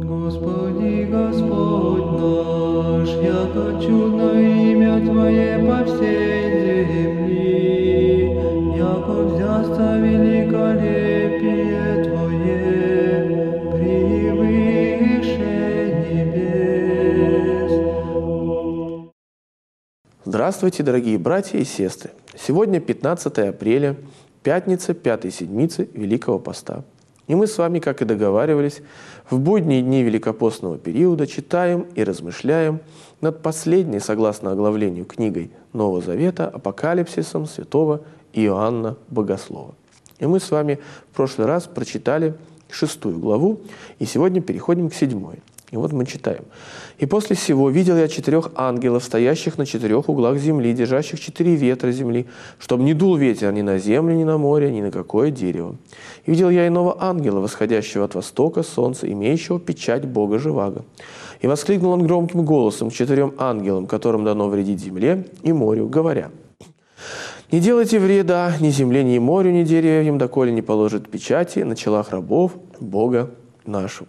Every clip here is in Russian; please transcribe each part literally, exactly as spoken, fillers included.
Господи, Господь наш, яко чудно имя Твое по всей земли, яко взясться великолепие Твое превыше небес. Здравствуйте, дорогие братья и сестры! Сегодня пятнадцатое апреля, пятница пятой седмицы Великого Поста. И мы с вами, как и договаривались, в будние дни великопостного периода читаем и размышляем над последней, согласно оглавлению, книгой Нового Завета Апокалипсисом святого Иоанна Богослова. И мы с вами в прошлый раз прочитали шестую главу, и сегодня переходим к седьмой. И вот мы читаем. «И после сего видел я четырех ангелов, стоящих на четырех углах земли, держащих четыре ветра земли, чтобы не дул ветер ни на землю, ни на море, ни на какое дерево. И видел я иного ангела, восходящего от востока солнца, имеющего печать Бога Живаго. И воскликнул он громким голосом к четырем ангелам, которым дано вредить земле и морю, говоря: не делайте вреда ни земле, ни морю, ни деревьям, доколе не положит печати на челах рабов Бога нашего».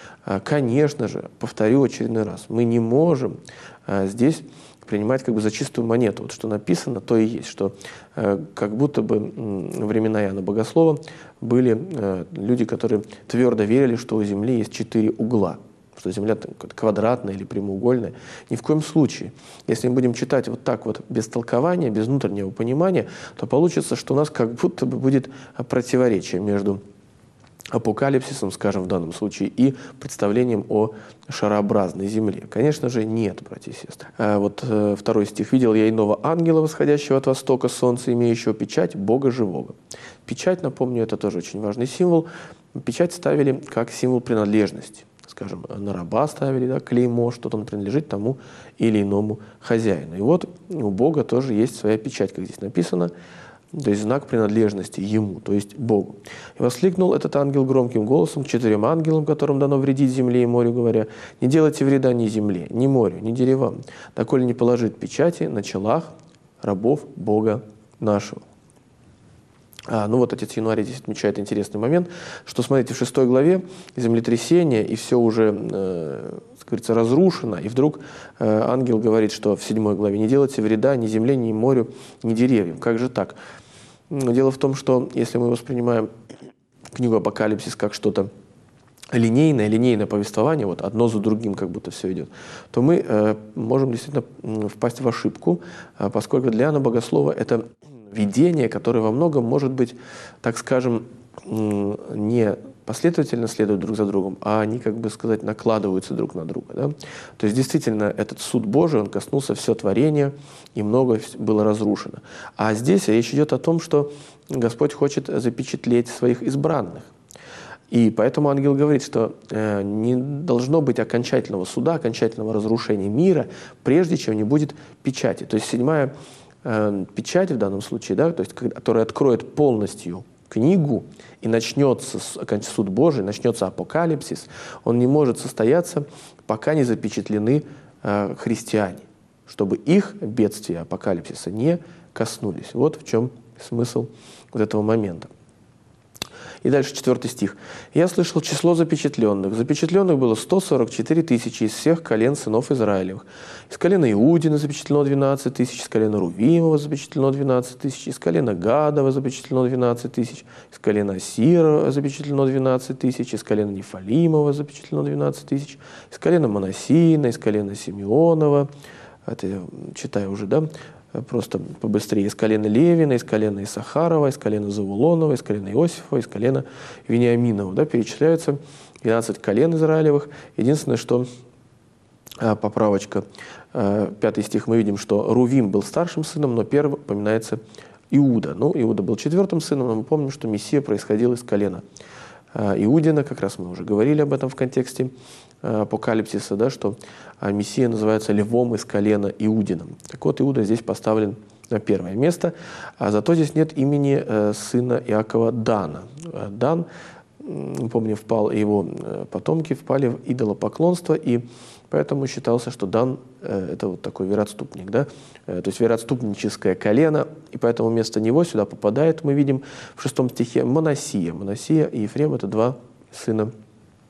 Конечно же, повторю очередной раз, мы не можем здесь принимать как бы за чистую монету. Вот что написано, то и есть, что как будто бы времена Иоанна Богослова были люди, которые твердо верили, что у Земли есть четыре угла, что Земля квадратная или прямоугольная. Ни в коем случае. Если мы будем читать вот так вот, без толкования, без внутреннего понимания, то получится, что у нас как будто бы будет противоречие между апокалипсисом, скажем, в данном случае, и представлением о шарообразной земле. Конечно же, нет, братья и сестры. А вот э, второй стих. «Видел я иного ангела, восходящего от востока солнца, имеющего печать Бога Живого». Печать, напомню, это тоже очень важный символ. Печать ставили как символ принадлежности. Скажем, на раба ставили, да, клеймо, что-то он принадлежит тому или иному хозяину. И вот у Бога тоже есть своя печать, как здесь написано, то есть знак принадлежности Ему, то есть Богу. «И воскликнул этот ангел громким голосом к четырем ангелам, которым дано вредить земле и морю, говоря: не делайте вреда ни земле, ни морю, ни деревам, доколе не положит печати на челах рабов Бога нашего». А, ну вот отец Януарий здесь отмечает интересный момент, что, смотрите, в шестой главе землетрясение, и все уже, э, как говорится, разрушено, и вдруг э, ангел говорит, что в седьмой главе: не делайте вреда ни земле, ни морю, ни деревьям. Как же так? Дело в том, что если мы воспринимаем книгу «Апокалипсис» как что-то линейное, линейное повествование, вот одно за другим как будто все идет, то мы э, можем действительно впасть в ошибку, э, поскольку для Иоанна Богослова это видение, которое во многом может быть, так скажем, не последовательно следуют друг за другом, а они, как бы сказать, накладываются друг на друга. Да? То есть действительно этот суд Божий, он коснулся все творения, и много было разрушено. А здесь речь идет о том, что Господь хочет запечатлеть своих избранных. И поэтому ангел говорит, что э, не должно быть окончательного суда, окончательного разрушения мира, прежде чем не будет печати. То есть седьмая э, печать в данном случае, да, то есть, которая откроет полностью книгу, и начнется суд Божий, начнется апокалипсис, он не может состояться, пока не запечатлены э, христиане, чтобы их бедствия апокалипсиса не коснулись. Вот в чем смысл вот этого момента. И дальше четвертый стих. «Я слышал число запечатленных. Запечатленных было сто сорок четыре тысячи из всех колен сынов Израилевых. Из колена Иудина запечатлено двенадцать тысяч, из колена Рувимова запечатлено двенадцать тысяч, из колена Гадова запечатлено двенадцать тысяч, из колена Асира запечатлено двенадцать тысяч, из колена Нефалимова запечатлено двенадцать тысяч, из колена Манасиина, из колена Симеонова». Это я читаю уже, да? Просто побыстрее. Из колена Левина, из колена Исахарова, из колена Завулонова, из колена Иосифова, из колена Вениаминова. Да, перечисляются двенадцать колен Израилевых. Единственное, что а, поправочка, а, пятый стих, мы видим, что Рувим был старшим сыном, но первым упоминается Иуда. Ну, Иуда был четвертым сыном, но мы помним, что Мессия происходил из колена а, Иудина. Как раз мы уже говорили об этом в контексте апокалипсиса, да, что Мессия называется львом из колена Иудином. Так вот, Иуда здесь поставлен на первое место, а зато здесь нет имени э, сына Иакова Дана. Дан, помню, впал, его потомки впали в идолопоклонство, и поэтому считался, что Дан э, это вот такой вероотступник, да, э, то есть вероотступническое колено, и поэтому вместо него сюда попадает, мы видим в шестом стихе, Манасия. Манасия и Ефрем — это два сына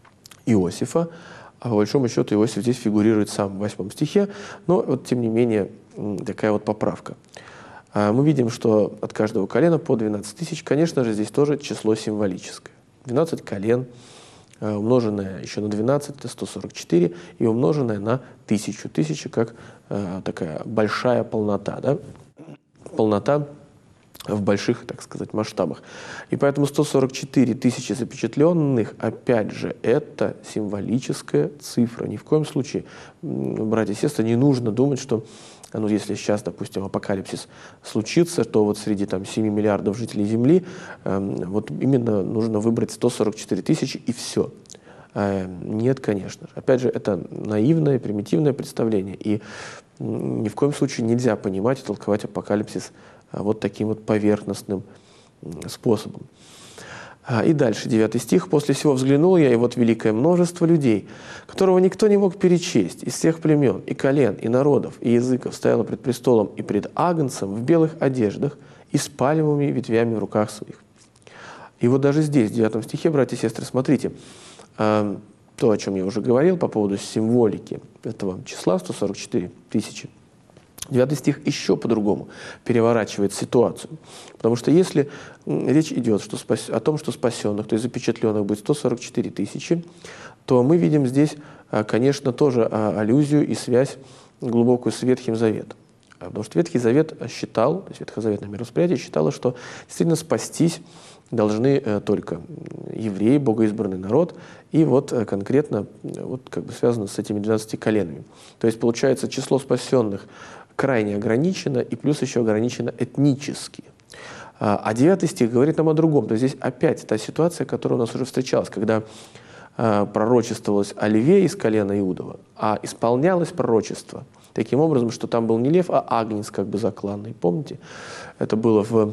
Иосифа. А по большому счету Иосиф здесь фигурирует сам в восьмом стихе, но вот тем не менее такая вот поправка. Мы видим, что от каждого колена по двенадцать тысяч, конечно же, здесь тоже число символическое. двенадцать колен, умноженное еще на двенадцать, это сто сорок четыре, и умноженное на тысячу. Тысяча как такая большая полнота, да? Полнота в больших, так сказать, масштабах. И поэтому сто сорок четыре тысячи запечатленных, опять же, это символическая цифра. Ни в коем случае, братья и сестры, не нужно думать, что, ну, если сейчас, допустим, апокалипсис случится, то вот среди там семи миллиардов жителей Земли э, вот именно нужно выбрать сто сорок четыре тысячи и все. Э, нет, конечно же. Опять же, это наивное, примитивное представление. И ни в коем случае нельзя понимать и толковать апокалипсис вот таким вот поверхностным способом. И дальше, девятый стих. «После сего взглянул я, и вот великое множество людей, которого никто не мог перечесть, из всех племен, и колен, и народов, и языков, стояло пред престолом и пред Агнцем в белых одеждах и с пальмовыми ветвями в руках своих». И вот даже здесь, в девятом стихе, братья и сестры, смотрите, то, о чем я уже говорил по поводу символики этого числа, сто сорок четыре тысячи, девятый стих еще по-другому переворачивает ситуацию. Потому что если речь идет что спас... о том, что спасенных, то есть запечатленных будет сто сорок четыре тысячи, то мы видим здесь, конечно, тоже аллюзию и связь глубокую с Ветхим Заветом. Потому что Ветхий Завет считал, то есть ветхозаветное мировосприятие считало, что действительно спастись должны только евреи, богоизбранный народ, и вот конкретно вот как бы связано с этими двенадцатью коленами. То есть получается число спасенных крайне ограничено, и плюс еще ограничено этнически. А девятый стих говорит нам о другом. То есть здесь опять та ситуация, которая у нас уже встречалась, когда пророчествовалось о льве из колена Иудова, а исполнялось пророчество таким образом, что там был не лев, а агнец как бы закланный. Помните? Это было в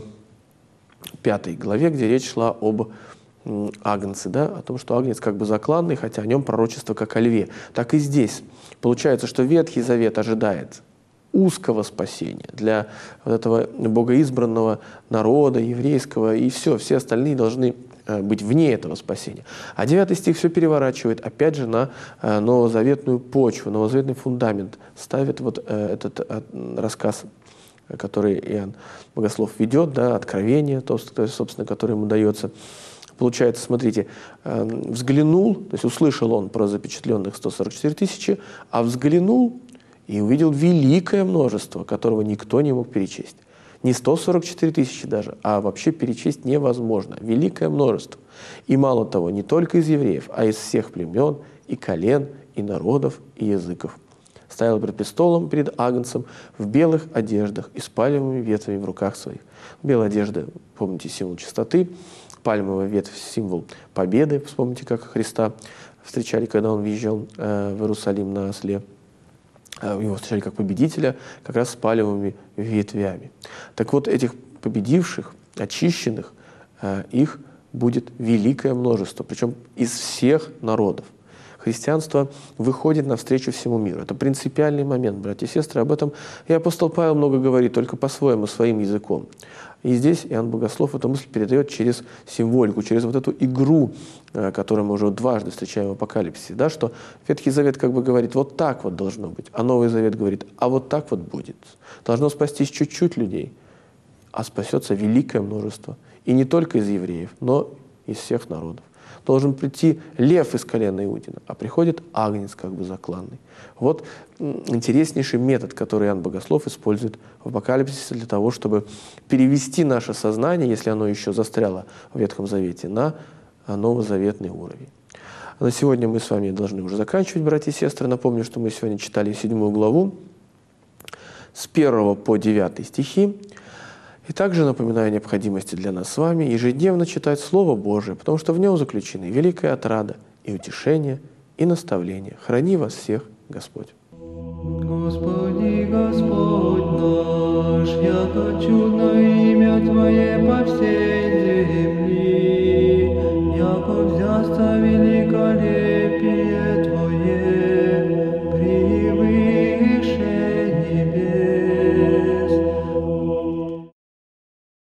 пятой главе, где речь шла об агнце, да, о том, что агнец как бы закланный, хотя о нем пророчество как о льве. Так и здесь. Получается, что Ветхий Завет ожидает узкого спасения для вот этого богоизбранного народа, еврейского, и все, все остальные должны быть вне этого спасения. А девятый стих все переворачивает, опять же, на новозаветную почву, новозаветный фундамент, ставит вот этот рассказ, который Иоанн Богослов ведет, да, откровение, то, собственно, которое ему дается. Получается, смотрите, взглянул, то есть услышал он про запечатленных сто сорок четыре тысячи, а взглянул и увидел великое множество, которого никто не мог перечесть. Не сто сорок четыре тысячи даже, а вообще перечесть невозможно. Великое множество. И мало того, не только из евреев, а из всех племен, и колен, и народов, и языков. Стоял пред престолом, перед агнцем, в белых одеждах и с пальмовыми ветвями в руках своих. Белая одежда, помните, символ чистоты, пальмовая ветвь – символ победы. Вспомните, как Христа встречали, когда он въезжал э, в Иерусалим на осле. Его встречали как победителя, как раз с пальмовыми ветвями. Так вот, этих победивших, очищенных, их будет великое множество, причем из всех народов. Христианство выходит навстречу всему миру. Это принципиальный момент, братья и сестры. Об этом и апостол Павел много говорит, только по-своему, своим языком. И здесь Иоанн Богослов эту мысль передает через символику, через вот эту игру, которую мы уже дважды встречаем в Апокалипсисе, да, что Ветхий Завет как бы говорит, вот так вот должно быть, а Новый Завет говорит, а вот так вот будет. Должно спастись чуть-чуть людей, а спасется великое множество. И не только из евреев, но из всех народов. Должен прийти лев из колена Иудина, а приходит агнец как бы закланный. Вот интереснейший метод, который Иоанн Богослов использует в Апокалипсисе для того, чтобы перевести наше сознание, если оно еще застряло в Ветхом Завете, на новозаветный уровень. На сегодня мы с вами должны уже заканчивать, братья и сестры. Напомню, что мы сегодня читали седьмую главу с первого по девятый стихи. И также напоминаю о необходимости для нас с вами ежедневно читать Слово Божие, потому что в нем заключены великая отрада и утешение, и наставление. Храни вас всех Господь. Господи, Господь наш, яко чудно имя Твое по всей